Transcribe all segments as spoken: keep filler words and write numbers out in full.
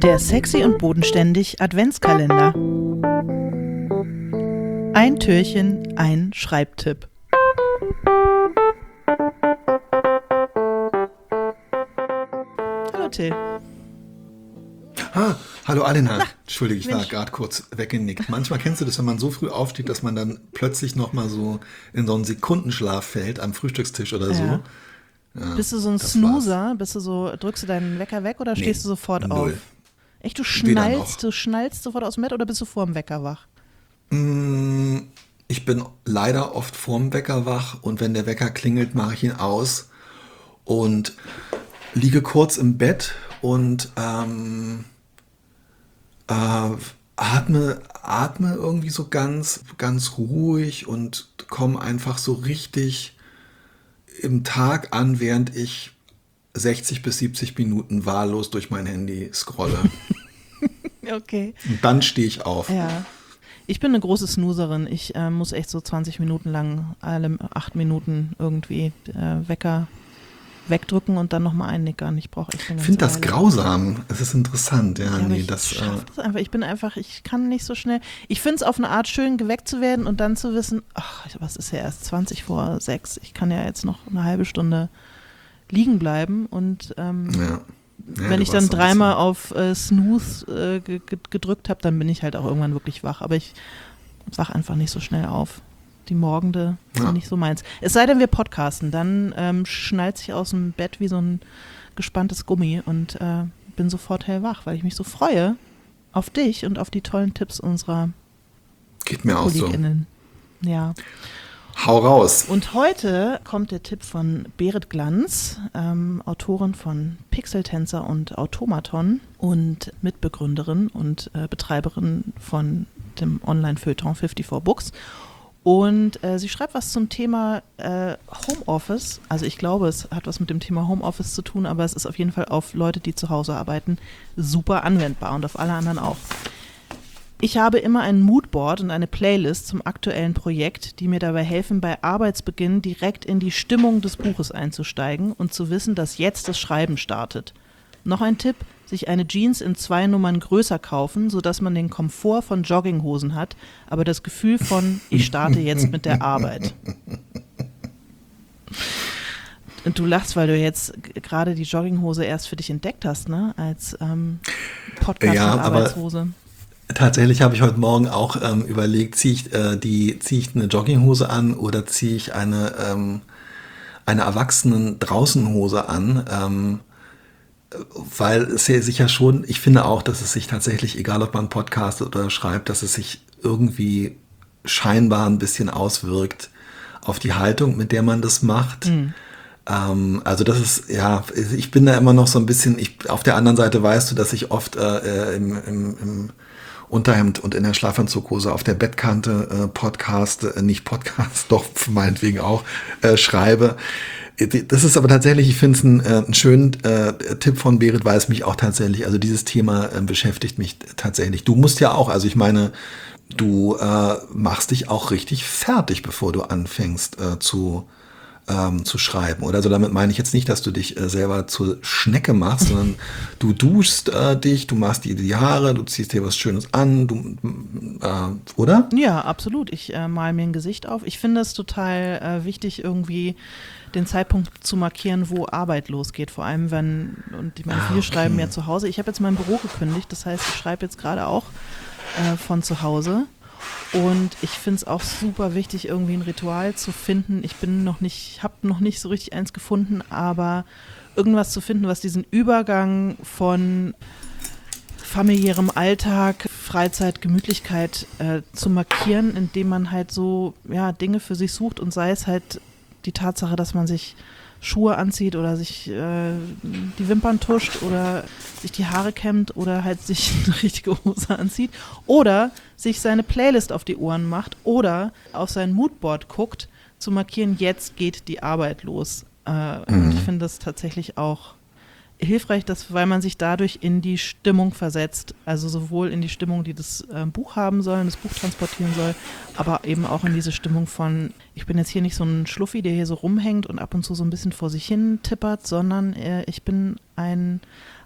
Der Sexy und Bodenständig Adventskalender. Ein Türchen, ein Schreibtipp. Hallo Till. Ah, hallo Alena. Na, Entschuldige, ich Mensch. war gerade kurz weggenickt. Manchmal kennst du das, wenn man so früh aufsteht, dass man dann plötzlich nochmal so in so einen Sekundenschlaf fällt am Frühstückstisch oder so. Ja. Ja, Bist du so ein das Snoozer? Bist du so, drückst du deinen Wecker weg oder Nee, stehst du sofort null. auf? Echt, du Weder noch. schnallst, du schnallst sofort aus dem Bett oder bist du vor dem Wecker wach? Mm, Ich bin leider oft vorm Wecker wach und wenn der Wecker klingelt, mache ich ihn aus und liege kurz im Bett und ähm, äh, atme, atme irgendwie so ganz, ganz ruhig und komme einfach so richtig im Tag an, während ich sechzig bis siebzig Minuten wahllos durch mein Handy scrolle. Okay. Und dann stehe ich auf. Ja. Ich bin eine große Snoozerin. Ich äh, muss echt so zwanzig Minuten lang, alle acht Minuten irgendwie äh, Wecker wegdrücken und dann nochmal einnickern. Ich brauche echt eine Ich ganze finde das Weile. grausam. Es ist interessant. Ja, Ja, aber nee, ich das. Äh, schaff das einfach. Ich bin einfach, ich kann nicht so schnell. Ich finde es auf eine Art schön, geweckt zu werden und dann zu wissen, ach, was ist ja erst zwanzig vor sechs. Ich kann ja jetzt noch eine halbe Stunde liegen bleiben und ähm, ja. Ja, wenn du ich dann warst so ein dreimal auf äh, Snooze äh, ge- ge- gedrückt habe, dann bin ich halt auch irgendwann wirklich wach. Aber ich wach einfach nicht so schnell auf. Die Morgende sind Ja. nicht so meins. Es sei denn, wir podcasten, dann ähm, schnallt sich aus dem Bett wie so ein gespanntes Gummi und äh, bin sofort hellwach, weil ich mich so freue auf dich und auf die tollen Tipps unserer Geht mir auch so. KollegInnen. Ja. Hau raus. Und heute kommt der Tipp von Berit Glanz, ähm, Autorin von Pixeltänzer und Automaton und Mitbegründerin und äh, Betreiberin von dem Online-Feuilleton vierundfünfzig Books. Und äh, sie schreibt was zum Thema äh, Homeoffice. Also ich glaube, es hat was mit dem Thema Homeoffice zu tun, aber es ist auf jeden Fall auf Leute, die zu Hause arbeiten, super anwendbar und auf alle anderen auch. Ich habe immer ein Moodboard und eine Playlist zum aktuellen Projekt, die mir dabei helfen, bei Arbeitsbeginn direkt in die Stimmung des Buches einzusteigen und zu wissen, dass jetzt das Schreiben startet. Noch ein Tipp, sich eine Jeans in zwei Nummern größer kaufen, sodass man den Komfort von Jogginghosen hat, aber das Gefühl von, ich starte jetzt mit der Arbeit. Und du lachst, weil du jetzt g- gerade die Jogginghose erst für dich entdeckt hast, ne? Als ähm, Podcast- Ja, und aber- Arbeitshose. Tatsächlich habe ich heute Morgen auch ähm, überlegt, ziehe ich, äh, die, ziehe ich eine Jogginghose an oder ziehe ich eine, ähm, eine Erwachsenen-Draußenhose an. Ähm, weil es ja sich ja schon, ich finde auch, dass es sich tatsächlich, egal ob man podcastet oder schreibt, dass es sich irgendwie scheinbar ein bisschen auswirkt auf die Haltung, mit der man das macht. Ähm, also das ist, ja, ich bin da immer noch so ein bisschen, ich, auf der anderen Seite weißt du, dass ich oft äh, im, im, im Unterhemd und in der Schlafanzughose auf der Bettkante äh, Podcast, äh, nicht Podcast, doch meinetwegen auch, äh, schreibe. Das ist aber tatsächlich, ich finde es einen, äh, einen schönen äh, Tipp von Berit, weil es mich auch tatsächlich, also dieses Thema äh, beschäftigt mich tatsächlich. Du musst ja auch, also ich meine, du äh, machst dich auch richtig fertig, bevor du anfängst äh, zu ähm, zu schreiben. Oder also damit meine ich jetzt nicht, dass du dich äh, selber zur Schnecke machst, sondern du duschst äh, dich, du machst dir die Haare, du ziehst dir was Schönes an, du, äh, oder? Ja, absolut. Ich äh, male mir ein Gesicht auf. Ich finde es total äh, wichtig, irgendwie den Zeitpunkt zu markieren, wo Arbeit losgeht. Vor allem, wenn, und ich meine, Ah, viele okay. schreiben ja zu Hause. Ich habe jetzt mein Büro gekündigt, das heißt, ich schreibe jetzt gerade auch äh, von zu Hause. Und ich finde es auch super wichtig, irgendwie ein Ritual zu finden. Ich bin noch nicht, habe noch nicht so richtig eins gefunden, aber irgendwas zu finden, was diesen Übergang von familiärem Alltag, Freizeit, Gemütlichkeit äh, zu markieren, indem man halt so ja, Dinge für sich sucht und sei es halt die Tatsache, dass man sich Schuhe anzieht oder sich äh, die Wimpern tuscht oder sich die Haare kämmt oder halt sich eine richtige Hose anzieht oder sich seine Playlist auf die Ohren macht oder auf sein Moodboard guckt, zu markieren, jetzt geht die Arbeit los. Äh, Mhm. Und ich finde das tatsächlich auch hilfreich, dass, weil man sich dadurch in die Stimmung versetzt, also sowohl in die Stimmung, die das äh, Buch haben soll, das Buch transportieren soll, aber eben auch in diese Stimmung von, ich bin jetzt hier nicht so ein Schluffi, der hier so rumhängt und ab und zu so ein bisschen vor sich hin tippert, sondern äh, ich bin ein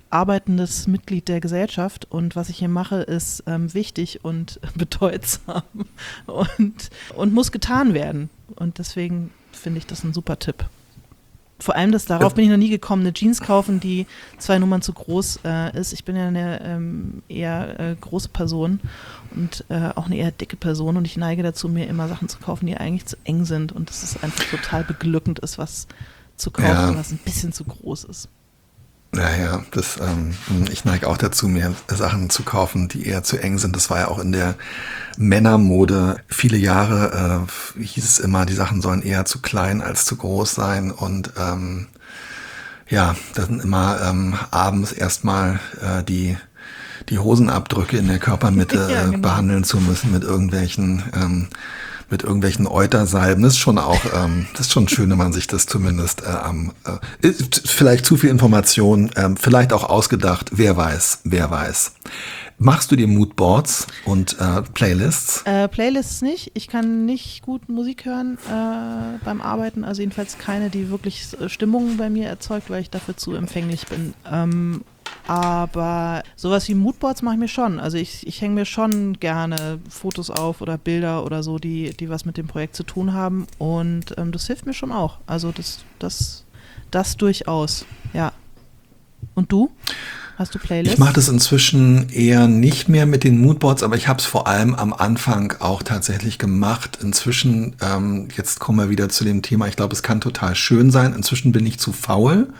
arbeitendes Mitglied der Gesellschaft und was ich hier mache, ist ähm, wichtig und bedeutsam und, und muss getan werden. Und deswegen finde ich das ein super Tipp. Vor allem, dass darauf bin ich noch nie gekommen, eine Jeans kaufen, die zwei Nummern zu groß äh, ist. Ich bin ja eine ähm, eher äh, große Person und äh, auch eine eher dicke Person und ich neige dazu, mir immer Sachen zu kaufen, die eigentlich zu eng sind und dass es einfach total beglückend ist, was zu kaufen, ja. was ein bisschen zu groß ist. Ja, ja, das, ähm, ich neige auch dazu, mir Sachen zu kaufen, die eher zu eng sind. Das war ja auch in der Männermode. Viele Jahre äh, hieß es immer, die Sachen sollen eher zu klein als zu groß sein. Und ähm, ja, da sind immer ähm, abends erstmal äh, die, die Hosenabdrücke in der Körpermitte ja, genau. äh, behandeln zu müssen mit irgendwelchen... Ähm, mit irgendwelchen Eutersalben. Das ist schon auch, ähm, das ist schon schön, wenn man sich das zumindest äh, am, äh, vielleicht zu viel Information, ähm, vielleicht auch ausgedacht, wer weiß, wer weiß. Machst du dir Moodboards und äh, Playlists? Äh, Playlists nicht. Ich kann nicht gut Musik hören äh, beim Arbeiten, also jedenfalls keine, die wirklich Stimmungen bei mir erzeugt, weil ich dafür zu empfänglich bin. Ähm, Aber sowas wie Moodboards mache ich mir schon. Also ich, ich hänge mir schon gerne Fotos auf oder Bilder oder so, die, die was mit dem Projekt zu tun haben. Und ähm, das hilft mir schon auch. Also das, das, das durchaus, ja. Und du? Hast du Playlists? Ich mache das inzwischen eher nicht mehr mit den Moodboards, aber ich habe es vor allem am Anfang auch tatsächlich gemacht. Inzwischen, ähm, jetzt kommen wir wieder zu dem Thema, ich glaube, es kann total schön sein. Inzwischen bin ich zu faul.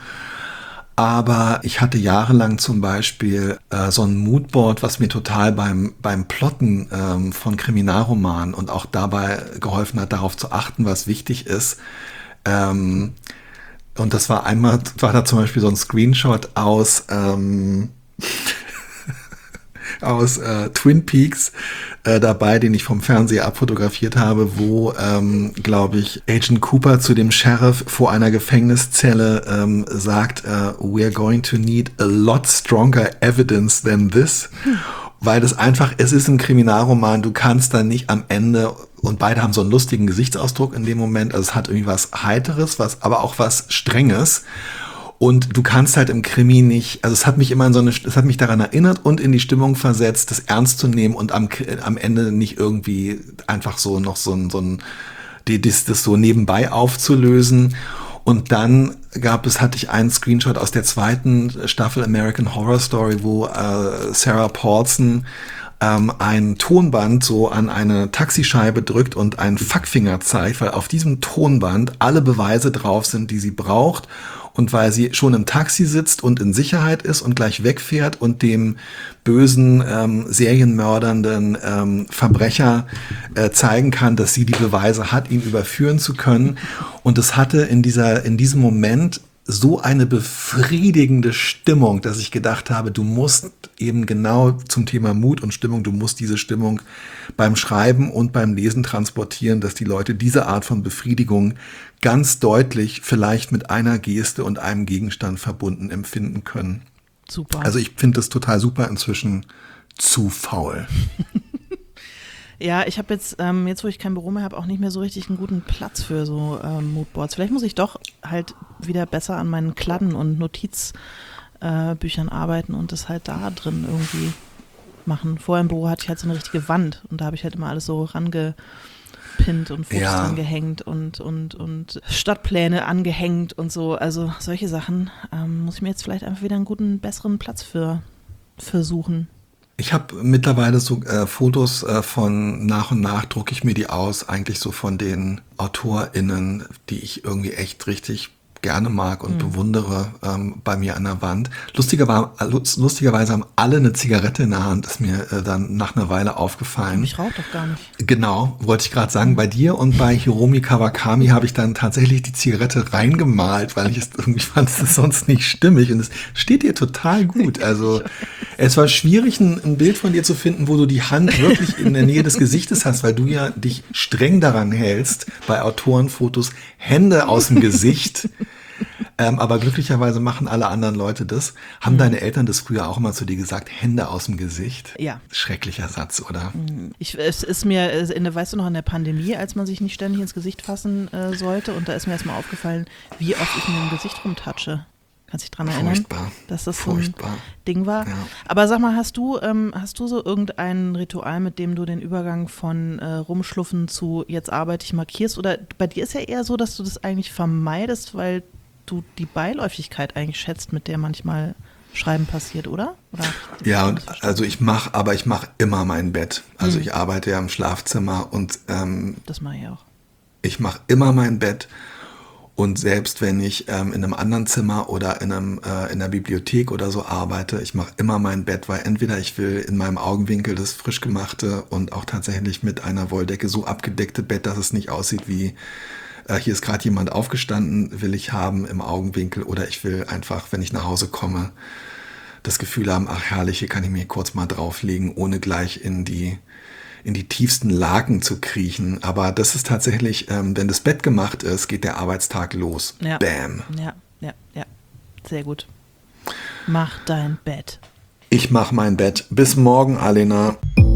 Aber ich hatte jahrelang zum Beispiel äh, so ein Moodboard, was mir total beim, beim Plotten ähm, von Kriminalromanen und auch dabei geholfen hat, darauf zu achten, was wichtig ist. Ähm, und das war einmal, war da zum Beispiel so ein Screenshot aus, ähm, aus äh, Twin Peaks äh, dabei, den ich vom Fernseher abfotografiert habe, wo, ähm, glaube ich, Agent Cooper zu dem Sheriff vor einer Gefängniszelle ähm, sagt, äh, we're going to need a lot stronger evidence than this. Hm. Weil das einfach, es ist ein Kriminalroman, du kannst da nicht am Ende, und beide haben so einen lustigen Gesichtsausdruck in dem Moment, also es hat irgendwie was Heiteres, was, aber auch was Strenges. Und du kannst halt im Krimi nicht, also es hat mich immer in so eine, es hat mich daran erinnert und in die Stimmung versetzt, das ernst zu nehmen und am, am Ende nicht irgendwie einfach so noch so ein, so ein, das, das so nebenbei aufzulösen. Und dann gab es, hatte ich einen Screenshot aus der zweiten Staffel American Horror Story, wo äh, Sarah Paulson ähm, ein Tonband so an eine Taxischeibe drückt und einen Fuckfinger zeigt, weil auf diesem Tonband alle Beweise drauf sind, die sie braucht. Und weil sie schon im Taxi sitzt und in Sicherheit ist und gleich wegfährt und dem bösen, ähm, serienmördernden ähm, Verbrecher äh, zeigen kann, dass sie die Beweise hat, ihn überführen zu können. Und es hatte in dieser, in diesem Moment so eine befriedigende Stimmung, dass ich gedacht habe, du musst eben genau zum Thema Mut und Stimmung, du musst diese Stimmung beim Schreiben und beim Lesen transportieren, dass die Leute diese Art von Befriedigung ganz deutlich vielleicht mit einer Geste und einem Gegenstand verbunden empfinden können. Super. Also ich finde das total super, inzwischen zu faul. Ja, ich habe jetzt, ähm, jetzt wo ich kein Büro mehr habe, auch nicht mehr so richtig einen guten Platz für so ähm, Moodboards. Vielleicht muss ich doch halt wieder besser an meinen Kladden und Notizbüchern äh, arbeiten und das halt da drin irgendwie machen. Vorher im Büro hatte ich halt so eine richtige Wand und da habe ich halt immer alles so rangepinnt und Fotos ja. dran gehängt und, und, und Stadtpläne angehängt und so. Also solche Sachen ähm, muss ich mir jetzt vielleicht einfach wieder einen guten, besseren Platz für, für suchen. Ich habe mittlerweile so äh, Fotos äh, von nach und nach drucke ich mir die aus, eigentlich so von den AutorInnen, die ich irgendwie echt richtig gerne mag und mhm. bewundere, ähm, bei mir an der Wand. Lustiger, lustigerweise haben alle eine Zigarette in der Hand, ist mir äh, dann nach einer Weile aufgefallen. Ich rauche doch gar nicht. Genau, wollte ich gerade sagen, bei dir und bei Hiromi Kawakami habe ich dann tatsächlich die Zigarette reingemalt, weil ich es irgendwie fand, es ist sonst nicht stimmig und es steht dir total gut. Also es war schwierig, ein, ein Bild von dir zu finden, wo du die Hand wirklich in der Nähe des Gesichtes hast, weil du ja dich streng daran hältst, bei Autorenfotos Hände aus dem Gesicht. Ähm, aber glücklicherweise machen alle anderen Leute das. Haben mhm. deine Eltern das früher auch immer zu dir gesagt, Hände aus dem Gesicht? Ja. Schrecklicher Satz, oder? Ich, es ist mir, in, weißt du noch, in der Pandemie, als man sich nicht ständig ins Gesicht fassen äh, sollte und da ist mir erstmal aufgefallen, wie oft ich mir im Gesicht rumtatsche. Kannst dich dran erinnern, Furchtbar. dass das Furchtbar. so ein Ding war? Ja. Aber sag mal, hast du, ähm, hast du so irgendein Ritual, mit dem du den Übergang von äh, Rumschluffen zu jetzt arbeite ich markierst? Oder bei dir ist ja eher so, dass du das eigentlich vermeidest, weil du die Beiläufigkeit eigentlich schätzt, mit der manchmal Schreiben passiert, oder? oder Ja, und also ich mache, aber ich mache immer mein Bett. Also Hm. ich arbeite ja im Schlafzimmer und ähm, Das mache ich auch. ich mache immer mein Bett. Und selbst wenn ich ähm, in einem anderen Zimmer oder in einem äh, in der Bibliothek oder so arbeite, ich mache immer mein Bett, weil entweder ich will in meinem Augenwinkel das frisch gemachte und auch tatsächlich mit einer Wolldecke so abgedeckte Bett, dass es nicht aussieht wie äh, hier ist gerade jemand aufgestanden, will ich haben im Augenwinkel, oder ich will einfach, wenn ich nach Hause komme, das Gefühl haben, ach herrlich, hier kann ich mir kurz mal drauflegen, ohne gleich in die in die tiefsten Lagen zu kriechen. Aber das ist tatsächlich, ähm, wenn das Bett gemacht ist, geht der Arbeitstag los. Ja. Bam. Ja, ja, ja. Sehr gut. Mach dein Bett. Ich mach mein Bett. Bis morgen, Alena.